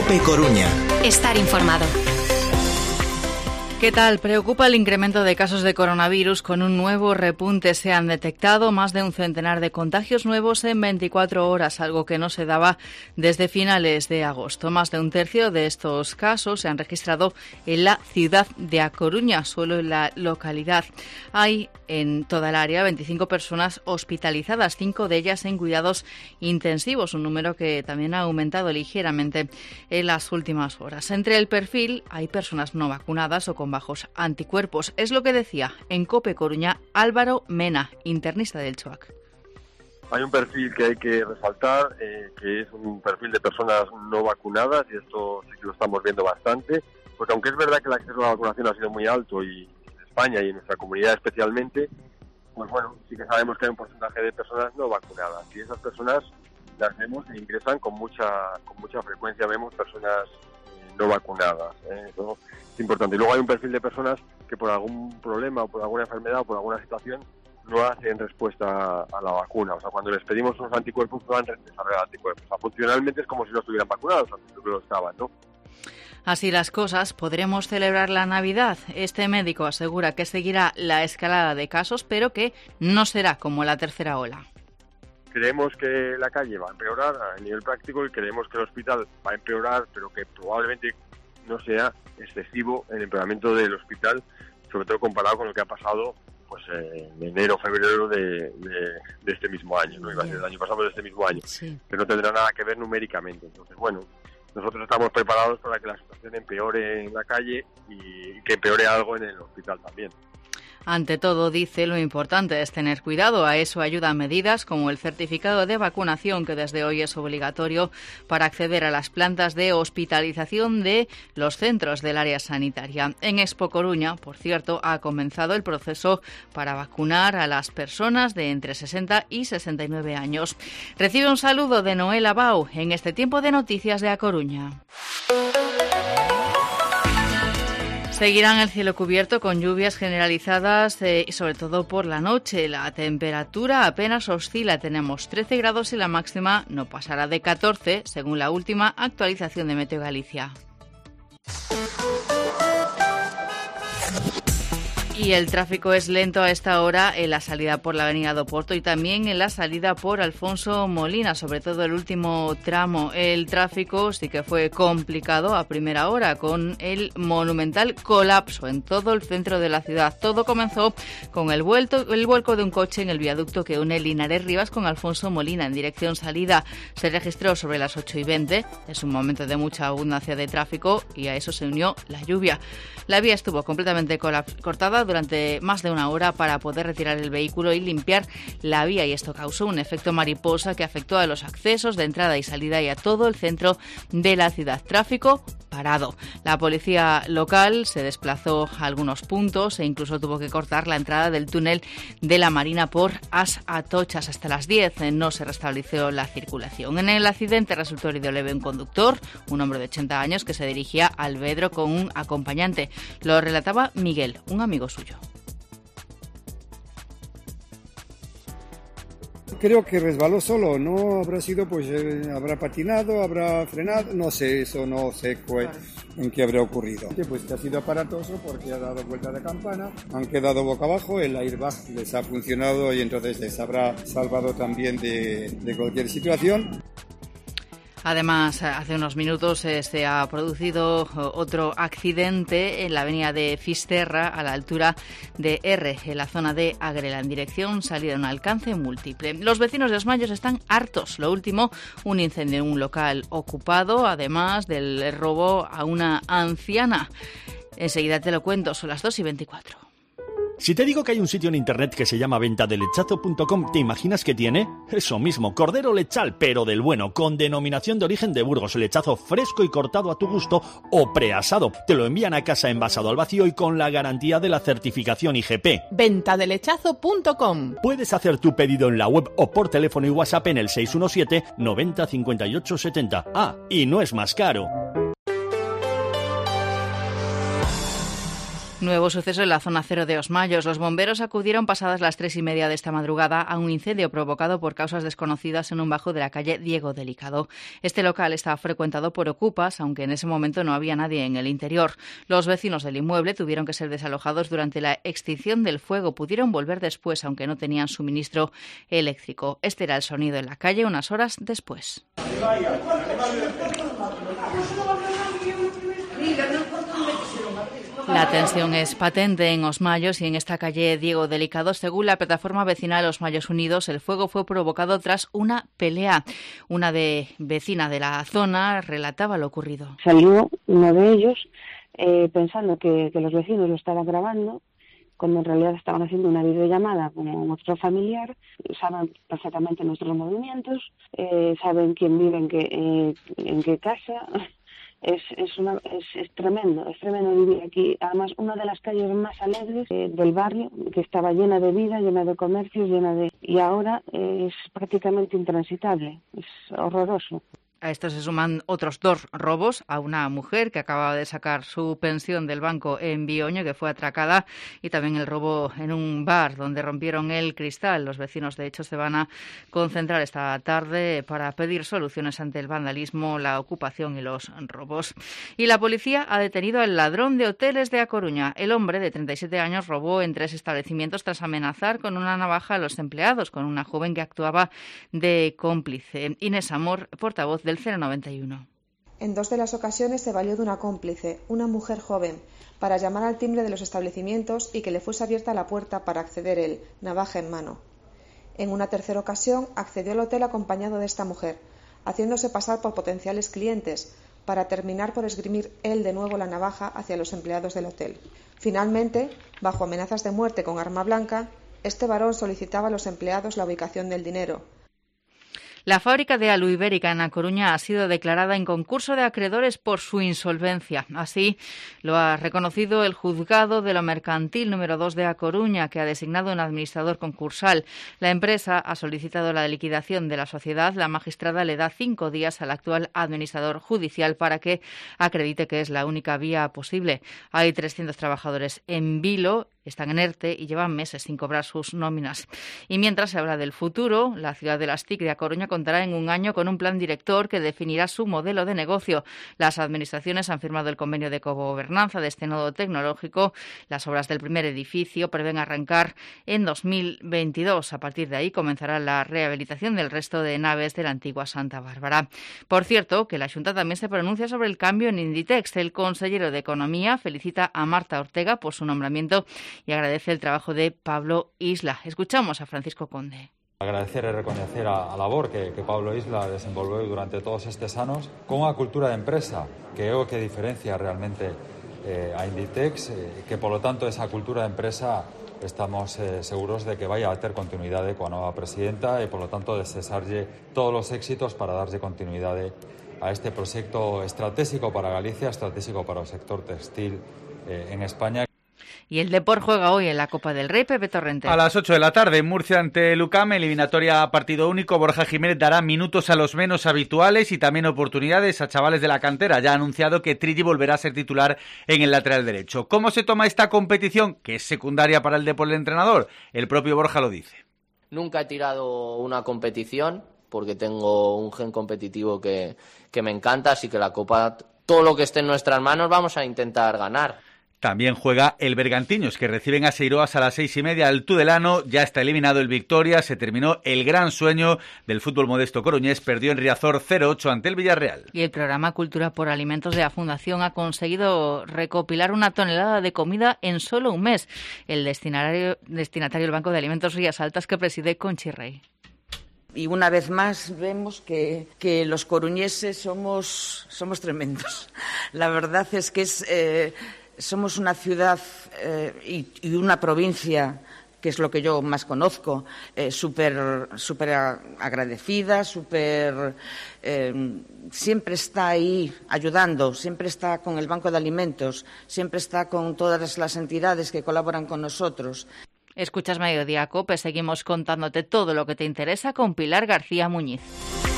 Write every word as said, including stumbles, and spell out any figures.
COPE Coruña. Estar informado. ¿Qué tal? Preocupa el incremento de casos de coronavirus. Con un nuevo repunte se han detectado más de un centenar de contagios nuevos en veinticuatro horas, algo que no se daba desde finales de agosto. Más de un tercio de estos casos se han registrado en la ciudad de A Coruña, solo en la localidad. Hay en toda el área veinticinco personas hospitalizadas, cinco de ellas en cuidados intensivos, un número que también ha aumentado ligeramente en las últimas horas. Entre el perfil hay personas no vacunadas o con bajos anticuerpos. Es lo que decía en COPE Coruña Álvaro Mena, internista del CHOAC. Hay un perfil que hay que resaltar, eh, que es un perfil de personas no vacunadas, y esto sí que lo estamos viendo bastante, porque aunque es verdad que el acceso a la vacunación ha sido muy alto, y en España y en nuestra comunidad especialmente, pues bueno, sí que sabemos que hay un porcentaje de personas no vacunadas, y esas personas las vemos e ingresan con mucha con mucha frecuencia, vemos personas eh, no vacunadas, ¿eh? Eso es importante. Y luego hay un perfil de personas que por algún problema o por alguna enfermedad o por alguna situación no hacen respuesta a la vacuna. O sea, cuando les pedimos unos anticuerpos no han desarrollado anticuerpos. O sea, funcionalmente es como si no estuvieran vacunados, aunque lo estaban, ¿no? Así las cosas, ¿podremos celebrar la Navidad? Este médico asegura que seguirá la escalada de casos, pero que no será como la tercera ola. Creemos que la calle va a empeorar a nivel práctico y creemos que el hospital va a empeorar, pero que probablemente no sea excesivo el empeoramiento del hospital, sobre todo comparado con lo que ha pasado pues eh, en enero, febrero de, de, de este mismo año, no iba a ser el año pasado, pero de este mismo año, sí. Que no tendrá nada que ver numéricamente. Entonces, bueno, nosotros estamos preparados para que la situación empeore en la calle y que empeore algo en el hospital también. Ante todo, dice, lo importante es tener cuidado. A eso ayudan medidas como el certificado de vacunación, que desde hoy es obligatorio para acceder a las plantas de hospitalización de los centros del área sanitaria. En Expo Coruña, por cierto, ha comenzado el proceso para vacunar a las personas de entre sesenta y sesenta y nueve años. Recibe un saludo de Noel Abau en este tiempo de noticias de A Coruña. Seguirán el cielo cubierto con lluvias generalizadas eh, y sobre todo por la noche. La temperatura apenas oscila. Tenemos trece grados y la máxima no pasará de catorce, según la última actualización de Meteo Galicia. Y el tráfico es lento a esta hora en la salida por la avenida do Porto y también en la salida por Alfonso Molina, sobre todo el último tramo. El tráfico sí que fue complicado a primera hora con el monumental colapso en todo el centro de la ciudad. Todo comenzó con el, vuelto, el vuelco de un coche en el viaducto que une Linares Rivas con Alfonso Molina en dirección salida. Se registró sobre las ocho y veinte. Es un momento de mucha abundancia de tráfico y a eso se unió la lluvia. La vía estuvo completamente cortada durante más de una hora para poder retirar el vehículo y limpiar la vía, y esto causó un efecto mariposa que afectó a los accesos de entrada y salida y a todo el centro de la ciudad. Tráfico parado. La policía local se desplazó a algunos puntos e incluso tuvo que cortar la entrada del túnel de la Marina por As Atochas. Hasta las diez no se restableció la circulación. En el accidente resultó herido leve un conductor, un hombre de ochenta años que se dirigía a Alvedro con un acompañante. Lo relataba Miguel, un amigo suyo. Creo que resbaló solo, no habrá sido, pues eh, habrá patinado, habrá frenado, no sé, eso no sé cuál, en qué habrá ocurrido. Pues que ha sido aparatoso porque ha dado vuelta de campana, han quedado boca abajo, el airbag les ha funcionado y entonces les habrá salvado también de, de cualquier situación. Además, hace unos minutos eh, se ha producido otro accidente en la avenida de Fisterra, a la altura de R, en la zona de Agrela, en dirección salida de un alcance múltiple. Los vecinos de Osmayos están hartos. Lo último, un incendio en un local ocupado, además del robo a una anciana. Enseguida te lo cuento, son las dos y veinticuatro. Si te digo que hay un sitio en internet que se llama venta de lechazo punto com, ¿te imaginas que tiene? Eso mismo, cordero lechal, pero del bueno, con denominación de origen de Burgos, lechazo fresco y cortado a tu gusto o preasado. Te lo envían a casa envasado al vacío y con la garantía de la certificación I G P. venta de lechazo punto com. Puedes hacer tu pedido en la web o por teléfono y WhatsApp en el seis uno siete noventa cincuenta y ocho setenta. Ah, y no es más caro. Nuevo suceso en la zona cero de Osmayos. Los bomberos acudieron pasadas las tres y media de esta madrugada a un incendio provocado por causas desconocidas en un bajo de la calle Diego Delicado. Este local estaba frecuentado por ocupas, aunque en ese momento no había nadie en el interior. Los vecinos del inmueble tuvieron que ser desalojados durante la extinción del fuego. Pudieron volver después, aunque no tenían suministro eléctrico. Este era el sonido en la calle unas horas después. La tensión es patente en Osmayos y en esta calle Diego Delicado. Según la plataforma vecinal Osmayos Unidos, el fuego fue provocado tras una pelea. Una de vecina de la zona relataba lo ocurrido. Salió uno de ellos eh, pensando que, que los vecinos lo estaban grabando, cuando en realidad estaban haciendo una videollamada con otro familiar. Saben perfectamente nuestros movimientos, eh, saben quién vive en qué, eh, en qué casa. Es es, una, es es tremendo, es tremendo vivir aquí. Además, una de las calles más alegres eh, del barrio, que estaba llena de vida, llena de comercios, llena de... Y ahora eh, es prácticamente intransitable, es horroroso. A esto se suman otros dos robos a una mujer que acababa de sacar su pensión del banco en Bioño, que fue atracada, y también el robo en un bar donde rompieron el cristal. Los vecinos, de hecho, se van a concentrar esta tarde para pedir soluciones ante el vandalismo, la ocupación y los robos. Y la policía ha detenido al ladrón de hoteles de A Coruña. El hombre, de treinta y siete años, robó en tres establecimientos tras amenazar con una navaja a los empleados, con una joven que actuaba de cómplice. Inés Amor, portavoz del cero noventa y uno. En dos de las ocasiones se valió de una cómplice, una mujer joven, para llamar al timbre de los establecimientos y que le fuese abierta la puerta para acceder él, navaja en mano. En una tercera ocasión accedió al hotel acompañado de esta mujer, haciéndose pasar por potenciales clientes, para terminar por esgrimir él de nuevo la navaja hacia los empleados del hotel. Finalmente, bajo amenazas de muerte con arma blanca, este varón solicitaba a los empleados la ubicación del dinero. La fábrica de Alu Ibérica en A Coruña ha sido declarada en concurso de acreedores por su insolvencia. Así lo ha reconocido el juzgado de lo mercantil número dos de A Coruña, que ha designado un administrador concursal. La empresa ha solicitado la liquidación de la sociedad. La magistrada le da cinco días al actual administrador judicial para que acredite que es la única vía posible. Hay trescientos trabajadores en vilo, están en ERTE y llevan meses sin cobrar sus nóminas. Y mientras se habla del futuro, la ciudad de Las T I C de A Coruña contará en un año con un plan director que definirá su modelo de negocio. Las administraciones han firmado el convenio de cogobernanza de este nodo tecnológico. Las obras del primer edificio prevén arrancar en dos mil veintidós. A partir de ahí comenzará la rehabilitación del resto de naves de la antigua Santa Bárbara. Por cierto, que la Xunta también se pronuncia sobre el cambio en Inditex. El consellero de Economía felicita a Marta Ortega por su nombramiento y agradece el trabajo de Pablo Isla. Escuchamos a Francisco Conde. Agradecer y reconocer a, a labor que, que Pablo Isla desenvolveu durante todos estes anos con a cultura de empresa, que é o que diferencia realmente eh, a Inditex, eh, que polo tanto esa cultura de empresa estamos eh, seguros de que vai a ter continuidade coa nova presidenta e polo tanto desexarlle todos os éxitos para darlle continuidade a este proxecto estratégico para Galicia, estratégico para o sector textil eh, en España. Y el Depor juega hoy en la Copa del Rey, Pepe Torrente. A las ocho de la tarde en Murcia ante el U C A M, eliminatoria a partido único. Borja Jiménez dará minutos a los menos habituales y también oportunidades a chavales de la cantera. Ya ha anunciado que Trilli volverá a ser titular en el lateral derecho. ¿Cómo se toma esta competición, que es secundaria para el Depor del entrenador? El propio Borja lo dice. Nunca he tirado una competición porque tengo un gen competitivo que, que me encanta, así que la Copa, todo lo que esté en nuestras manos, vamos a intentar ganar. También juega el Bergantiños, que reciben a Seiroas a las seis y media. El Tudelano ya está eliminado el Victoria. Se terminó el gran sueño del fútbol modesto coruñés. Perdió en Riazor cero ocho ante el Villarreal. Y el programa Cultura por Alimentos de la Fundación ha conseguido recopilar una tonelada de comida en solo un mes. El destinatario, destinatario del Banco de Alimentos Rías Altas, que preside Conchi Rey. Y una vez más vemos que, que los coruñeses somos, somos tremendos. La verdad es que es... Eh, Somos una ciudad eh, y, y una provincia, que es lo que yo más conozco, eh, súper súper agradecida, súper eh, siempre está ahí ayudando, siempre está con el Banco de Alimentos, siempre está con todas las entidades que colaboran con nosotros. Escuchas Mediodía Cope, seguimos contándote todo lo que te interesa con Pilar García Muñiz.